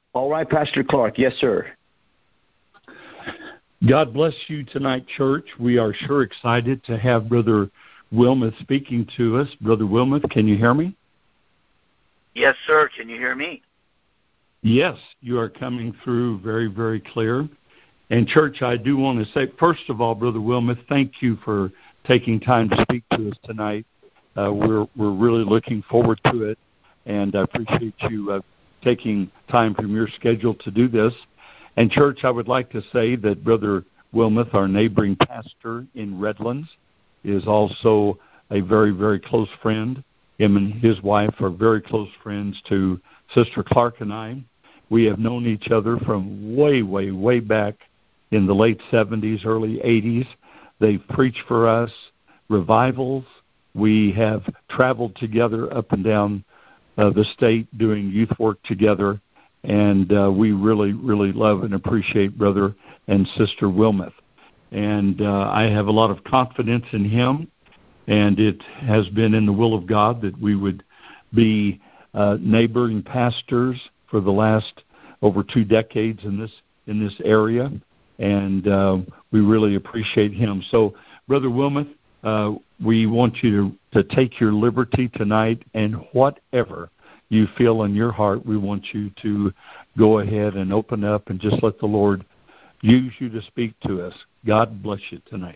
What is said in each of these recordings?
All right, Pastor Clark. Yes, sir. God bless you tonight, church. We are sure excited to have Brother Wilmoth speaking to us. Brother Wilmoth, can you hear me? Yes, sir. Can you hear me? Yes, you are coming through very, very clear. And, church, I do want to say, first of all, Brother Wilmoth, thank you for taking time to speak to us tonight. We're really looking forward to it, and I appreciate you taking time from your schedule to do this. And, church, I would like to say that Brother Wilmoth, our neighboring pastor in Redlands, is also a very, very close friend. Him and his wife are very close friends to Sister Clark and I. We have known each other from way, way, way back in the late 70s, early 80s. They've preached for us revivals. We have traveled together up and down the state doing youth work together, and we really, really love and appreciate Brother and Sister Wilmoth. And I have a lot of confidence in him, and it has been in the will of God that we would be neighboring pastors for the last over 2 decades in this area, and we really appreciate him. So, Brother Wilmoth, we want you to take your liberty tonight, and whatever you feel in your heart, we want you to go ahead and open up and just let the Lord use you to speak to us. God bless you tonight.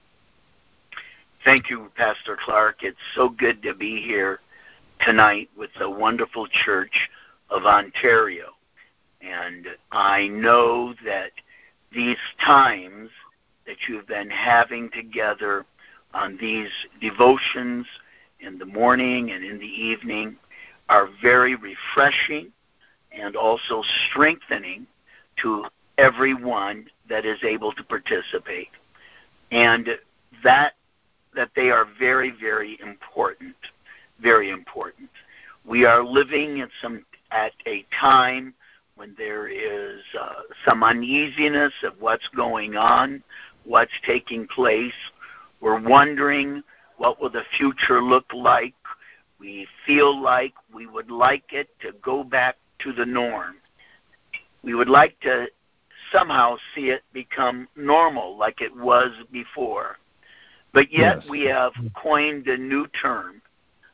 Thank you, Pastor Clark. It's so good to be here tonight with the wonderful Church of Ontario. And I know that these times that you've been having together on these devotions in the morning and in the evening are very refreshing and also strengthening to everyone that is able to participate. And that they are very, very important, very important. We are living at a time when there is some uneasiness of what's going on, what's taking place. We're wondering, what will the future look like? We feel like we would like it to go back to the norm. We would like to somehow see it become normal like it was before. But yet Yes. we have coined a new term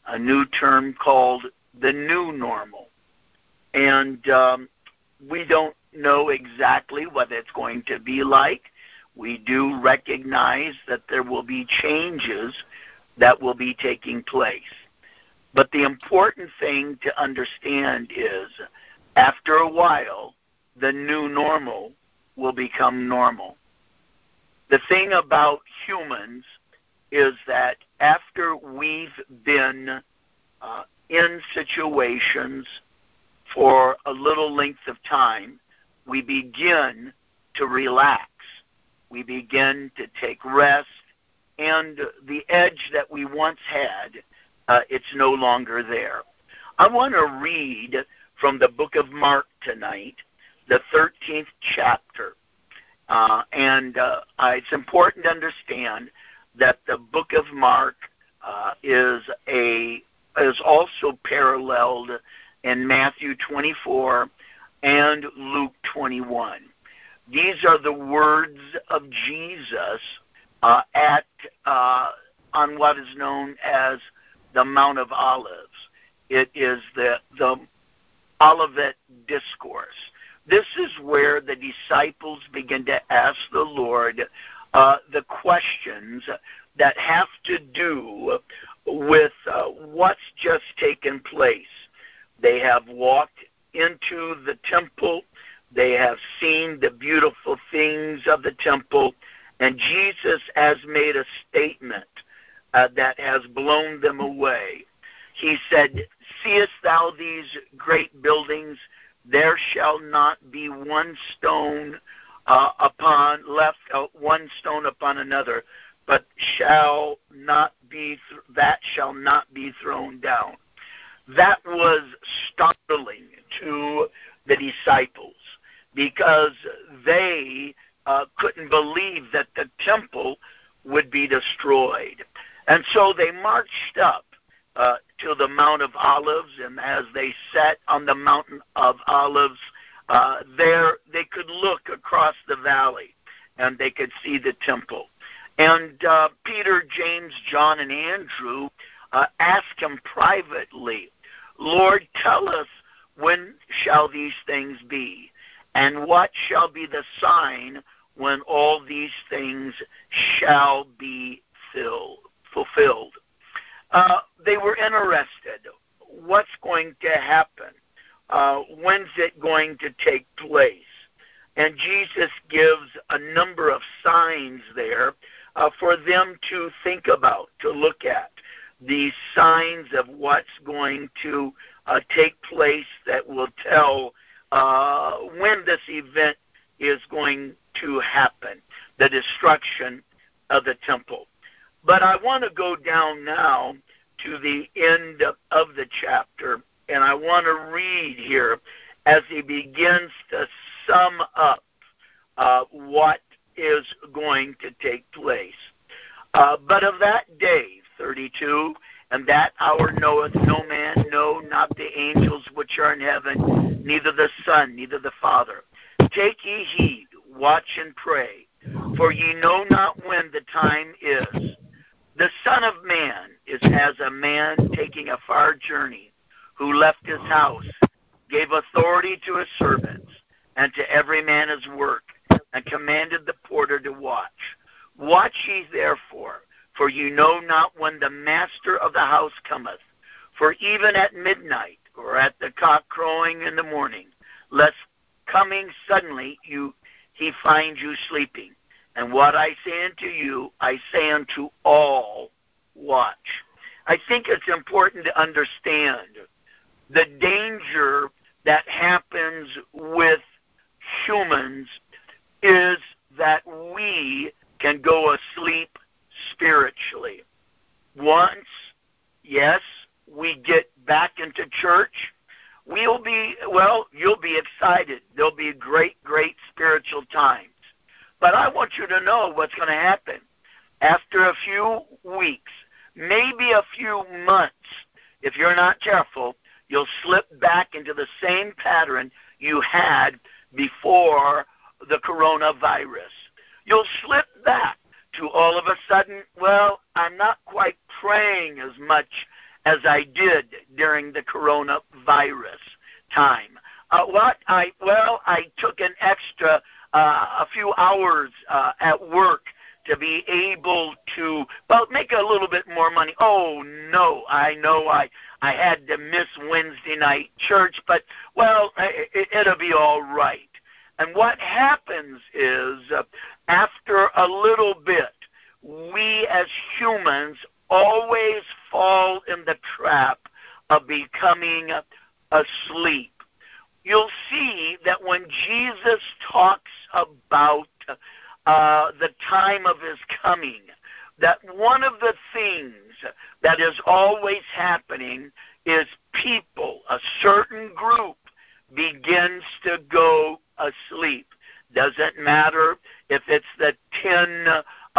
called the new normal. And we don't know exactly what it's going to be like. We do recognize that there will be changes that will be taking place. But the important thing to understand is, after a while, the new normal will become normal. The thing about humans is that after we've been in situations for a little length of time, we begin to relax. We begin to take rest, and the edge that we once had, it's no longer there. I want to read from the book of Mark tonight, the 13th chapter. It's important to understand that the book of Mark is also paralleled in Matthew 24 and Luke 21. These are the words of Jesus on what is known as the Mount of Olives. It is the Olivet Discourse. This is where the disciples begin to ask the Lord the questions that have to do with what's just taken place. They have walked into the temple. They have seen the beautiful things of the temple. And Jesus has made a statement that has blown them away. He said, "Seest thou these great buildings? There shall not be one stone one stone upon another, but shall not be thrown down." That was startling to the disciples because they couldn't believe that the temple would be destroyed. And so they marched up to the Mount of Olives, and as they sat on the Mountain of Olives, there they could look across the valley and they could see the temple. And Peter, James, John, and Andrew asked him privately, Lord, tell us, when shall these things be? And what shall be the sign when all these things shall be fulfilled? They were interested. What's going to happen? When's it going to take place? And Jesus gives a number of signs there for them to think about, to look at. These signs of what's going to take place that will tell when this event is going to happen, the destruction of the temple. But I want to go down now to the end of the chapter, and I want to read here as he begins to sum up what is going to take place. But of that day, 32, and that hour knoweth no man, no, not the angels which are in heaven, neither the Son, neither the Father. Take ye heed, watch and pray, for ye know not when the time is. The Son of Man is as a man taking a far journey, who left his house, gave authority to his servants, and to every man his work, and commanded the porter to watch. Watch ye therefore, for you know not when the master of the house cometh. For even at midnight, or at the cock crowing in the morning, lest coming suddenly he find you sleeping. And what I say unto you, I say unto all, watch. I think it's important to understand the danger that happens with humans is that we can go asleep spiritually. Once, yes, we get back into church, you'll be excited. There'll be great spiritual times. But I want you to know what's going to happen. After a few weeks, maybe a few months, if you're not careful, you'll slip back into the same pattern you had before the coronavirus. You'll slip back to all of a sudden, well, I'm not quite praying as much as I did during the coronavirus time. I took an extra a few hours at work to be able to, make a little bit more money. Oh, no, I know I had to miss Wednesday night church, but, it'll be all right. And what happens is, after a little bit, we as humans always fall in the trap of becoming asleep. You'll see that when Jesus talks about the time of his coming, that one of the things that is always happening is people, a certain group, begins to go asleep. Doesn't matter if it's the 10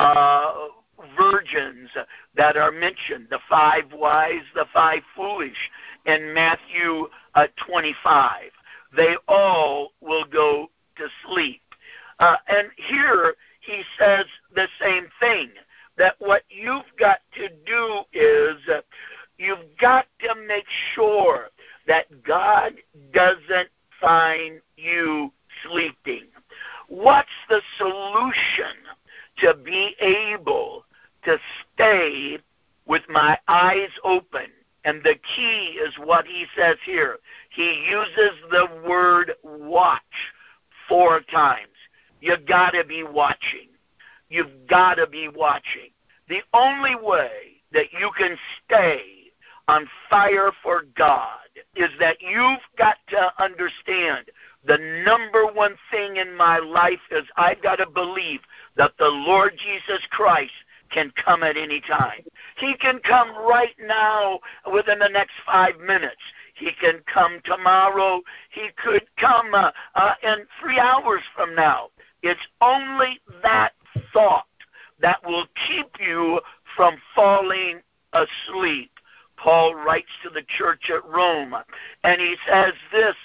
virgins that are mentioned, the 5 wise, the 5 foolish, in Matthew 25. They all will go to sleep. And here he says the same thing, that what you've got to do is you've got to make sure that God doesn't find you sleeping. What's the solution to be able to stay with my eyes open? And the key is what he says here. He uses the word watch 4 times. You've got to be watching. You've got to be watching. The only way that you can stay on fire for God is that you've got to understand the number one thing in my life is I've got to believe that the Lord Jesus Christ can come at any time. He can come right now within the next 5 minutes. He can come tomorrow. He could come in 3 hours from now. It's only that thought that will keep you from falling asleep. Paul writes to the church at Rome, and he says this.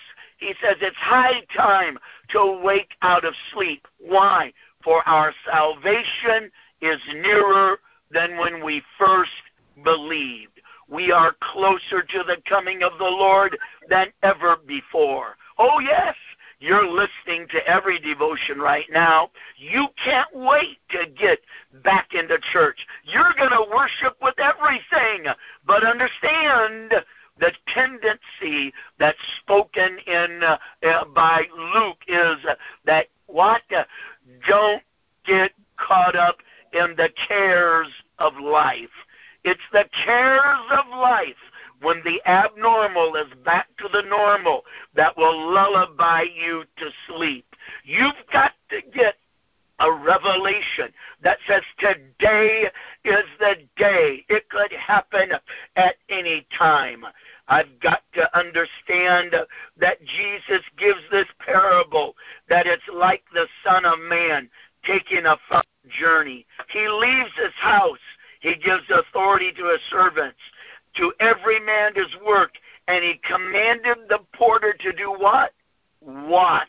he says it's high time to wake out of sleep. Why? For our salvation is nearer than when we first believed. We are closer to the coming of the Lord than ever before. Oh, yes, you're listening to every devotion right now. You can't wait to get back into church. You're going to worship with everything. But understand the tendency that's spoken in by Luke is that what? Don't get caught up in the cares of life. It's the cares of life, when the abnormal is back to the normal, that will lullaby you to sleep. You've got to get a revelation that says today is the day. It could happen at any time. I've got to understand that Jesus gives this parable, that it's like the Son of Man taking a far journey. He leaves his house. He gives authority to his servants, to every man his work, and he commanded the porter to do what? Watch.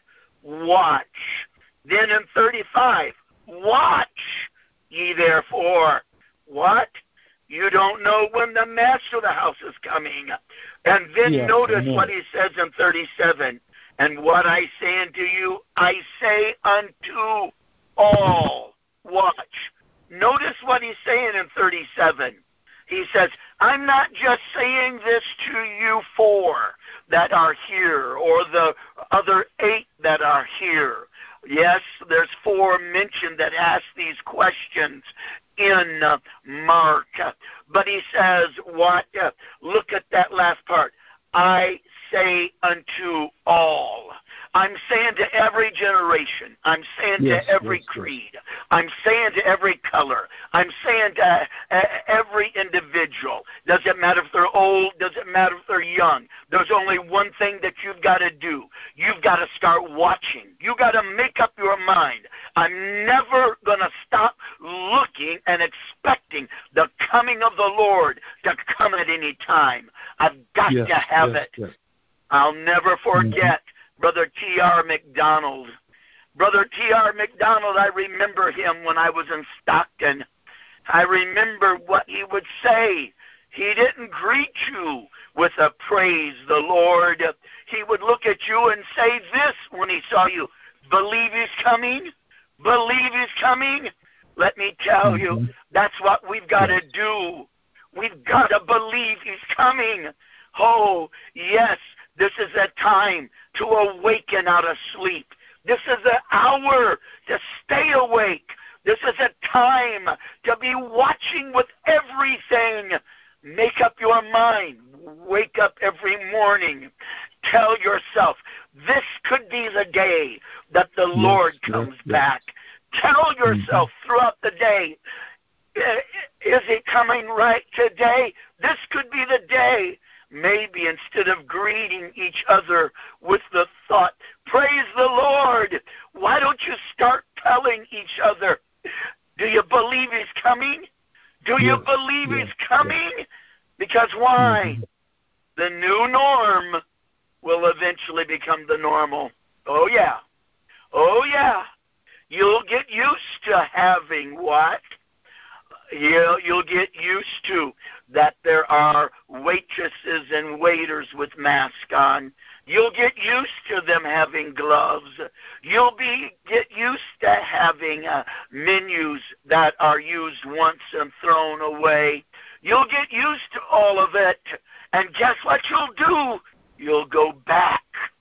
Watch. Then in 35, watch ye therefore. What? You don't know when the master of the house is coming. And then notice what he says in 37. And what I say unto you, I say unto all. Watch. Notice what he's saying in 37. He says, I'm not just saying this to you four that are here, or the other 8 that are here. Yes, there's 4 mentioned that ask these questions in Mark. But he says, what? Look at that last part. I say unto all. I'm saying to every generation. I'm saying to every creed. I'm saying to every color. I'm saying to every individual. Doesn't matter if they're old. Doesn't matter if they're young. There's only one thing that you've got to do. You've got to start watching. You've got to make up your mind. I'm never going to stop looking and expecting the coming of the Lord to come at any time. I've got to have it. I'll never forget Brother T.R. McDonald. Brother T.R. McDonald, I remember him when I was in Stockton. I remember what he would say. He didn't greet you with a praise the Lord. He would look at you and say this when he saw you. Believe he's coming? Believe he's coming? Let me tell you, that's what we've got to do. We've got to believe he's coming. Oh, yes, this is a time to awaken out of sleep. This is an hour to stay awake. This is a time to be watching with everything. Make up your mind. Wake up every morning. Tell yourself, this could be the day that the Lord comes back. Tell yourself throughout the day, is he coming right today? This could be the day. Maybe instead of greeting each other with the thought, praise the Lord, why don't you start telling each other, do you believe he's coming? Do you believe he's coming? Because why? The new norm will eventually become the normal. Oh, yeah. Oh, yeah. You'll get used to having what? You'll get used to that there are waitresses and waiters with masks on. You'll get used to them having gloves. You'll get used to having menus that are used once and thrown away. You'll get used to all of it. And guess what you'll do? You'll go back.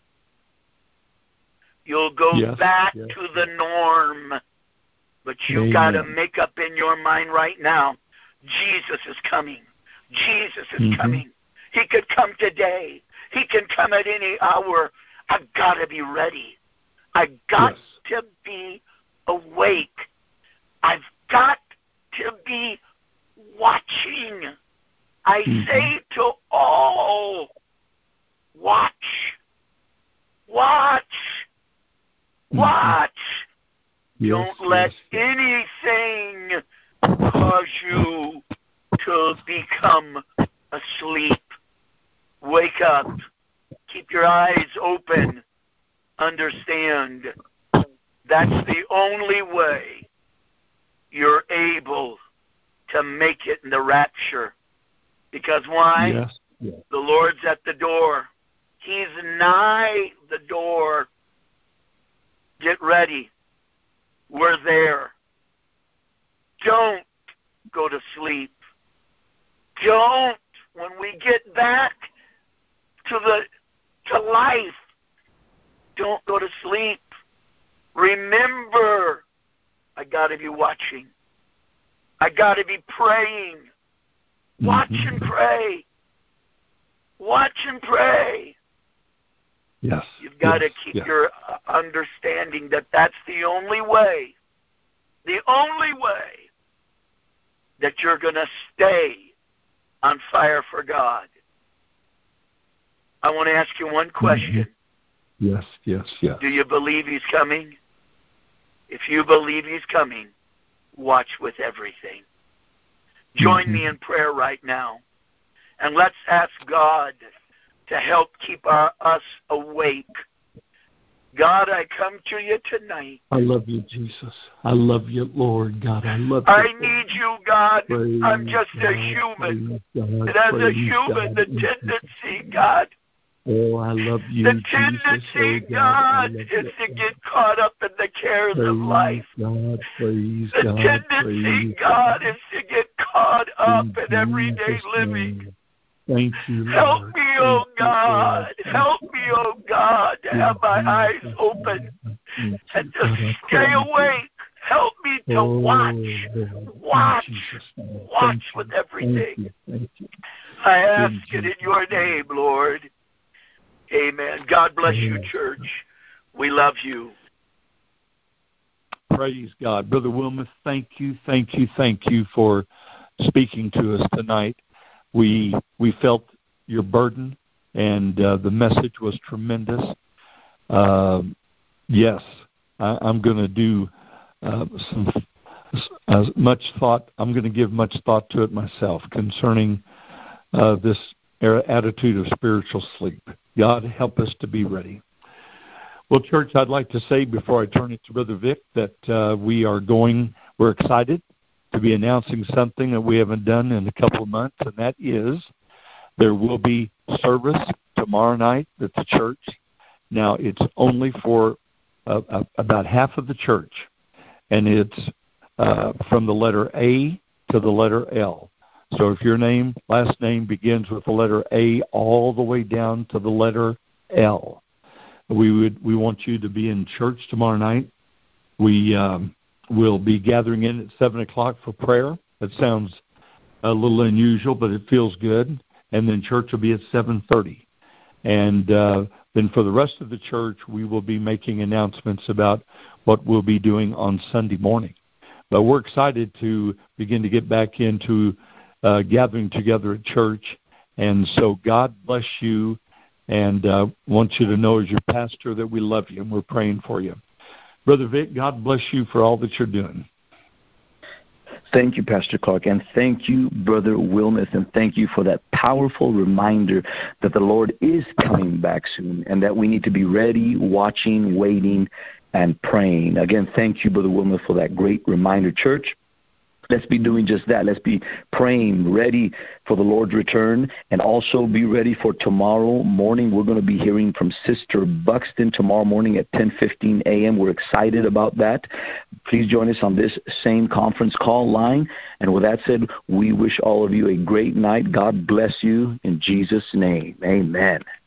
You'll go back to the norm. But you've got to make up in your mind right now, Jesus is coming. Jesus is coming. He could come today. He can come at any hour. I've got to be ready. I've got to be awake. I've got to be watching. I say to all, watch. Watch. Watch. Don't let anything cause you to become asleep. Wake up. keep your eyes open. Understand that's the only way you're able to make it in the rapture. Because why? Yes. Yes. The Lord's at the door. He's nigh the door. Get ready. We're there. Don't go to sleep. Don't, when we get back to life, don't go to sleep. Remember, I got to be watching. I got to be praying. Watch and pray. Watch and pray. Yes. You've got to keep your understanding that that's the only way that you're going to stay on fire for God. I want to ask you one question. Yes. Do you believe He's coming? If you believe He's coming, watch with everything. Join me in prayer right now. And let's ask God to help keep us awake. God, I come to you tonight. I love you, Jesus. I love you, Lord God. I love you. I need you, God. I'm just a human. And as a human, the tendency, God. Oh, I love you, the tendency, Jesus. God, is to get caught up in the cares of life. God, praise the God, tendency, God, is to get caught up in everyday living. Thank you, Lord. Help me, oh God. Help me, oh God, to have my eyes open and to stay awake. Help me to watch with everything. I ask it in your name, Lord. Amen. God bless you, church. We love you. Praise God. Brother Wilmoth, thank you for speaking to us tonight. We felt your burden, and the message was tremendous. Yes, I'm going to do much thought. I'm going to give much thought to it myself concerning this attitude of spiritual sleep. God, help us to be ready. Well, church, I'd like to say before I turn it to Brother Vic that we're excited to be announcing something that we haven't done in a couple of months, and that is there will be service tomorrow night at the church. Now, it's only for about half of the church, and it's from the letter A to the letter L. So if your last name begins with the letter A all the way down to the letter L, we want you to be in church tomorrow night. We will be gathering in at 7 o'clock for prayer. That sounds a little unusual, but it feels good. And then church will be at 7:30. And then for the rest of the church, we will be making announcements about what we'll be doing on Sunday morning. But we're excited to begin to get back into gathering together at church. And so God bless you, and want you to know as your pastor that we love you and we're praying for you. Brother Vic, God bless you for all that you're doing. Thank you, Pastor Clark, and thank you, Brother Wilmoth, and thank you for that powerful reminder that the Lord is coming back soon and that we need to be ready, watching, waiting, and praying. Again, thank you, Brother Wilmoth, for that great reminder. Church, let's be doing just that. Let's be praying, ready for the Lord's return, and also be ready for tomorrow morning. We're going to be hearing from Sister Buxton tomorrow morning at 10:15 a.m. We're excited about that. Please join us on this same conference call line. And with that said, we wish all of you a great night. God bless you in Jesus' name. Amen.